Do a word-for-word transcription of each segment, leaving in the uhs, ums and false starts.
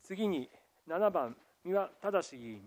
次にななばん、三輪正議員。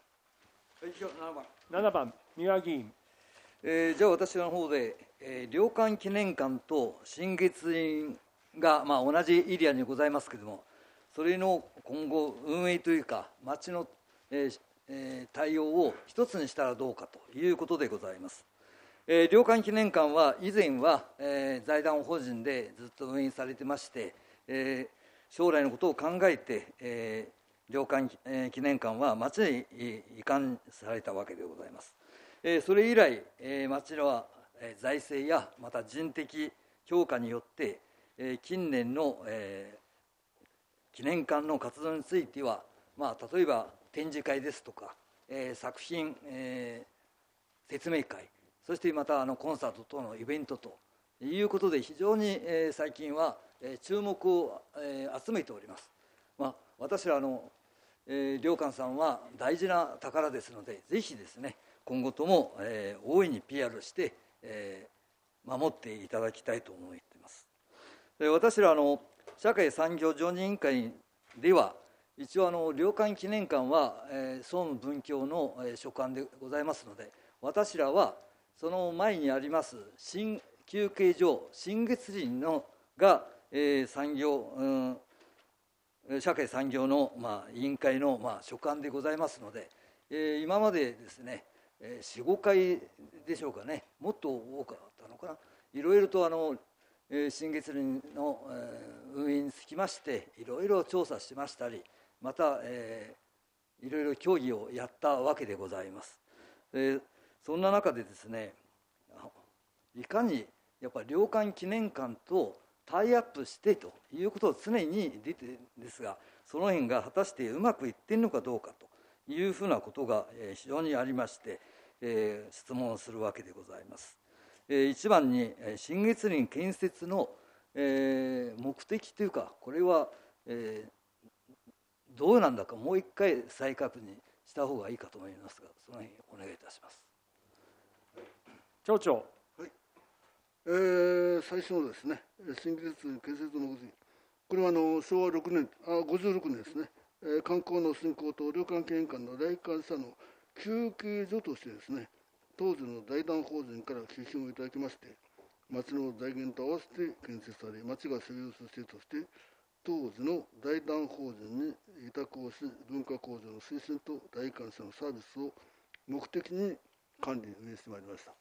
ななばん、三輪議員。 えー、じゃあ私の方で、えー、良寛記念館と新月院が、まあ、同じエリアにございますけれども、それの今後運営というか町の、えーえー、対応を一つにしたらどうかということでございます。えー、良寛記念館は以前は、えー、財団法人でずっと運営されてまして、えー、将来のことを考えて、えー、良寛記念館は町に移管されたわけでございます。えー、それ以来、えー、町の財政やまた人的評価によって、えー、近年の、えー、記念館の活動については、まあ、例えば展示会ですとか、えー、作品、えー、説明会、そしてまたあのコンサート等のイベントということで非常に、えー、最近は、えー、注目を、えー、集めております。まあ、私らの、えー、良寛さんは大事な宝ですので、ぜひですね今後とも、えー、大いに ピーアール して、えー、守っていただきたいと思っています。で私らの社会産業常任委員会では一応あの良寛記念館は、えー、総務文教の、えー、所管でございますので、私らはその前にあります新休憩所新月林のが、えー、産業、うん、社会産業の、まあ、委員会の、まあ、所管でございますので、えー、今までですねよん、ごかいでしょうかね、もっと多かったのかな、いろいろとあの新月林の運営につきましていろいろ調査しましたり、また、えー、いろいろ協議をやったわけでございます。えー、そんな中でですね、いかにやっぱり良寛記念館とタイアップしてということを常に出てるんですが、その辺が果たしてうまくいっているのかどうかというふうなことが非常にありまして、えー、質問をするわけでございます。えー、一番に新月林建設の、えー、目的というか、これは、えー、どうなんだかもう一回再確認した方がいいかと思いますが、その辺お願いいたします。 町長。 はい、えー、最初のですね新月林建設の目的、これはあのしょうわろくねんあごじゅうろくねんですね、えー、観光の振興と良寛記念館の来館者の休憩所としてですね、当時の財団法人から寄付をいただきまして、町の財源と合わせて建設され、町が所有する施設として当時の財団法人に委託をし、文化向上の推進と来館者のサービスを目的に管理運営してまいりました。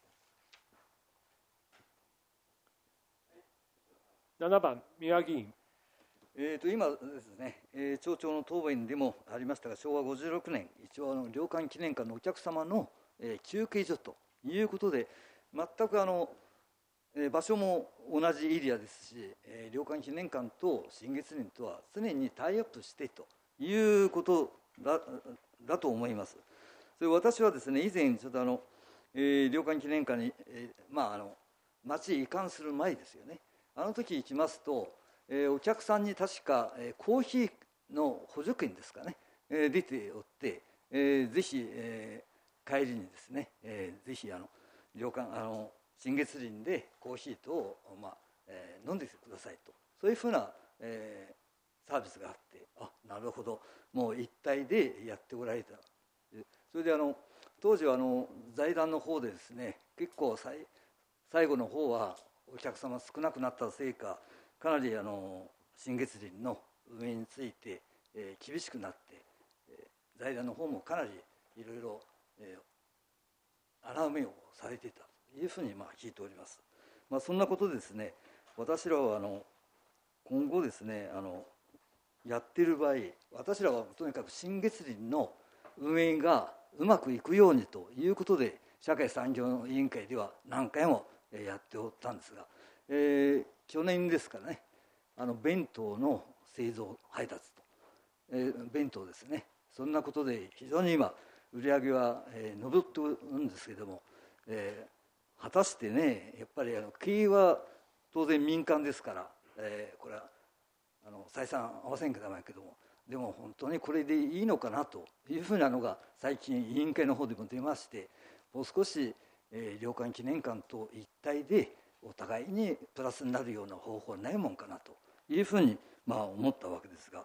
ななばん、三輪議員。 えー、と今ですね、えー、町長の答弁でもありましたが、しょうわごじゅうろくねん、一応あの良寛記念館のお客様の、えー、休憩所ということで、全くあの、えー、場所も同じエリアですし、えー、良寛記念館と新月林とは常にタイアップしてということだ、だと思います。それ私はですね、以前ちょっとあの、えー、良寛記念館に、えー、まああの町へ移管する前ですよね。あの時行きますと、えー、お客さんに確か、えー、コーヒーの補助券ですかね、えー、出ておって、えー、ぜひ、えー、帰りにですね、えー、ぜひあの良寛あの新月林でコーヒーとを、まあえー、飲んでくださいと、そういうふうな、えー、サービスがあって、あ、なるほど、もう一体でやっておられた。それであの当時はあの財団の方でですね、結構最最後の方はお客様少なくなったせいか、かなりあの新月林の運営について、えー、厳しくなって、えー、財団の方もかなりいろいろ、えー、穴埋めをされていたというふうにまあ聞いております。まあ、そんなことでですね、私らはあの今後ですねあのやっている場合、私らはとにかく新月林の運営がうまくいくようにということで社会産業委員会では何回もやっておったんですが、えー、去年ですからね、あの弁当の製造配達と、えー、弁当ですね、そんなことで非常に今売り上げは、えー、伸びてるんですけども、えー、果たしてね、やっぱりあの経営は当然民間ですから、えー、これはあの採算合わせんけどもけども、でも本当にこれでいいのかなというふうなのが最近委員会の方でも出まして、もう少し、えー、良寛記念館と一体でお互いにプラスになるような方法はないもんかなというふうにまあ思ったわけですが、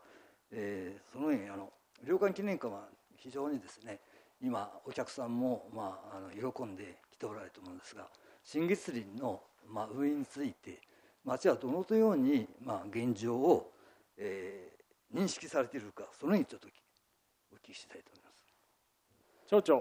えー、そのようにあの良寛記念館は非常にですね、今お客さんも、まあ、あの喜んで来ておられると思うんですが、新月林の、まあ、運営について町はどのように、まあ、現状を、えー、認識されているか、そのようにちょっとお聞きしたいと思います。 町長。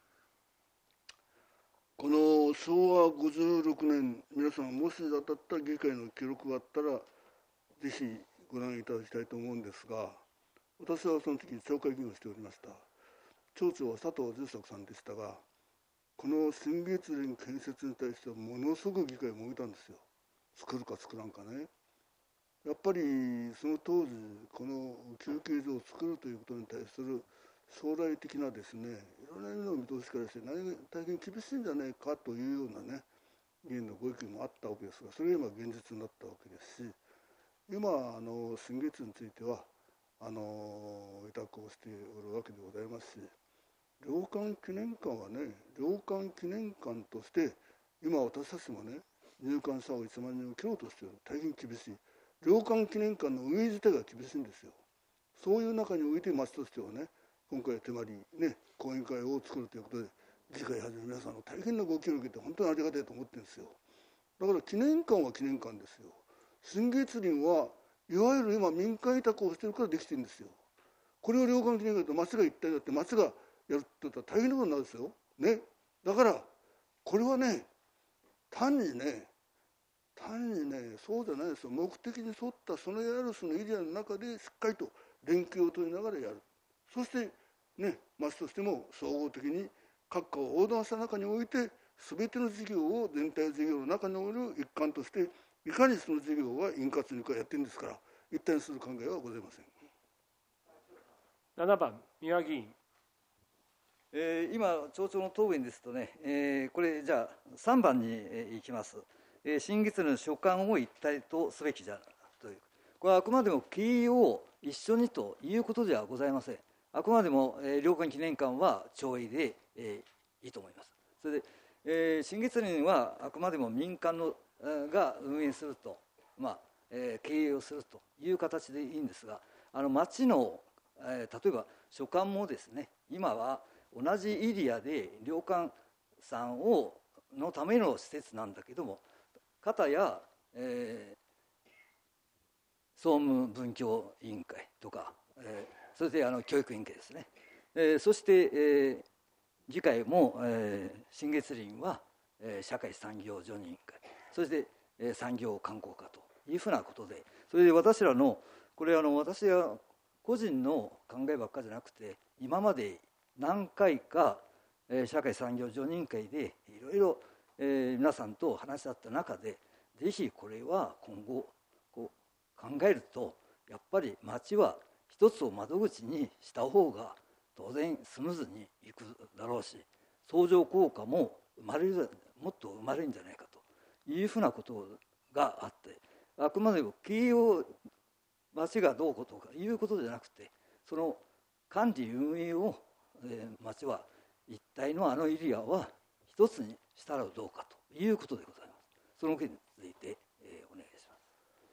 このしょうわごじゅうろくねん、皆さんもし当たった議会の記録があったらぜひご覧いただきたいと思うんですが、私はその時町会議員をしておりました。町長は佐藤重作さんでしたが、この新月林建設に対してはものすごく議会を燃えたんですよ。作るか作らんかね。やっぱりその当時この休憩所を作るということに対する将来的なですね、いろんな意味の見通しからして大変厳しいんじゃないかというようなね、議員のご意見もあったわけですが、それが今現実になったわけですし、今あの新月についてはあの委託をしておるわけでございますし、良寛記念館はね、良寛記念館として今私たちもね、入館者をいちまんにんを切ろうとしている、大変厳しい。良寛記念館の運営自体が厳しいんですよ。そういう中において町としてはね、今回手まりね、講演会を作るということで、議会はじめ皆さんの大変なご協力を受けて本当にありがたいと思ってるんですよ。だから記念館は記念館ですよ。新月林はいわゆる今民間委託をしてるからできてるんですよ。これを良寛記念館と町が一体だって町がやるって言ったら大変なことになるんですよ。ね。だからこれはね、単にね、単にね、そうじゃないですよ。目的に沿ったそのやるそのエリアの中でしっかりと連携を取りながらやる。そしてね、町としても総合的に各家を横断した中において、全ての事業を全体事業の中におる一環として、いかにその事業が円滑にかやってるんですから、一体にする考えはございません。 ななばん、三輪議員。 えー、今、町長の答弁ですとね、えー、これ、じゃあ、さんばんに、えー、行きます。えー、新月林の所管を一体とすべきじゃという、これはあくまでも経営を一緒にということではございません。あくまでも、えー、良寛記念館は町営で、えー、いいと思います。それで、えー、新月林はあくまでも民間の、えー、が運営すると、まあえー、経営をするという形でいいんですが、あの町の、えー、例えば所管もですね、今は同じエリアで良寛さんをのための施設なんだけども、片や、えー、総務文教委員会とか、えー、それであの教育委員会ですね、えー、そして、えー、議会も、えー、新月林は、えー、社会産業助任委員会、そして、えー、産業観光課というふうなことで、それで私らのこれあの私は個人の考えばっかじゃなくて、今まで何回か、えー、社会産業助任委員会でいろいろえー、皆さんと話し合った中で、ぜひこれは今後こう考えると、やっぱり町は一つを窓口にした方が当然スムーズにいくだろうし、相乗効果も生まれる、もっと生まれるんじゃないかというふうなことがあって、あくまでも経営を町がどうこうとかいうことじゃなくて、その管理運営を、えー、町は一体のあのエリアは一つにしたらどうかということでございます。その件について、えー、お願いします。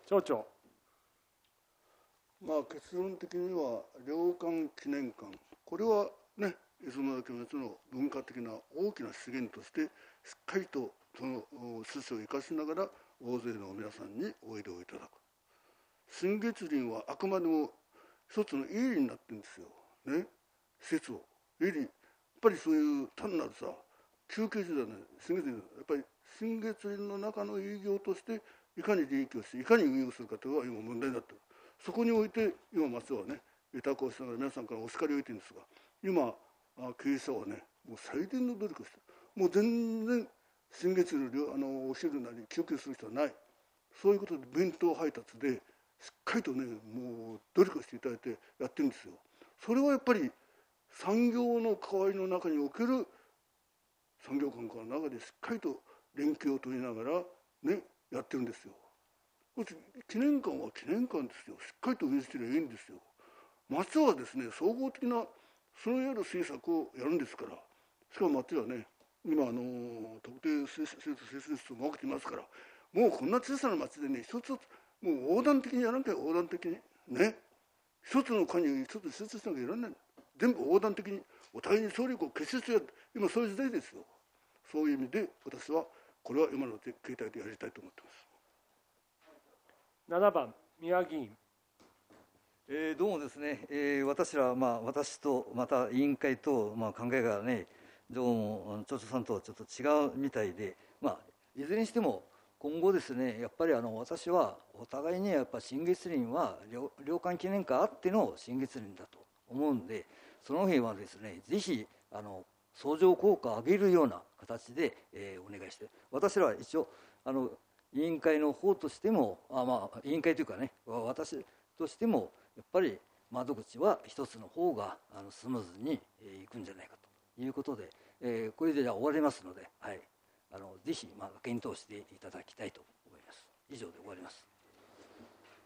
町長。 まあ結論的には良寛記念館、これはね、磯村家町の文化的な大きな資源としてしっかりとその趣旨を生かしながら大勢の皆さんにおいでをいただく。新月林はあくまでも一つの営利になってるんですよね、施設を営利、やっぱりそういう単なるさ休憩所だね、新月林やっぱり新月林の中の営業としていかに利益をしていかに運用するかというのが今問題になっている。そこにおいて今町はね委託をしながら皆さんからお叱りを得ているんですが、今経営者はねもう最善の努力をしてる。もう全然新月林のあのお昼なり休憩する人はない。そういうことで弁当配達でしっかりとねもう努力をしていただいてやってるんですよ。それはやっぱり産業の関わりの中における産業観光の中でしっかりと連携を取りながらねやってるんですよ。記念館は記念館ですよ。しっかりと運営していればいいんですよ。町はですね総合的なそのような政策をやるんですから。しかも町はね今あの特定施設施設も起きていますから、もうこんな小さな町でね一つもう横断的にやらなきゃ横断的にね一つの課に一つ集中しなきゃいられない。全部横断的にお互いに総力を結集や今そういう時代ですよ。そういう意味で私はこれは今の形態でやりたいと思っています。 ななばん三輪議員。 えーどうもですね、えー私ら、まあ、私とまた委員会と、まあ、考えがね、どうもあの町長さんとはちょっと違うみたいで、まあ、いずれにしても今後ですね、やっぱりあの私はお互いにやっぱ新月林は領領館記念館あっての新月林だと思うんで、その辺はですね、ぜひあの相乗効果を上げるような形で、えーお願いして、私らは一応あの委員会の方としても、あまあ委員会というかね、私としてもやっぱり窓口は一つの方があのスムーズに、えーいくんじゃないかということで、えーこれでじゃあ終わりますので、はい、あのぜひまあ検討していただきたいと思います。以上で終わります。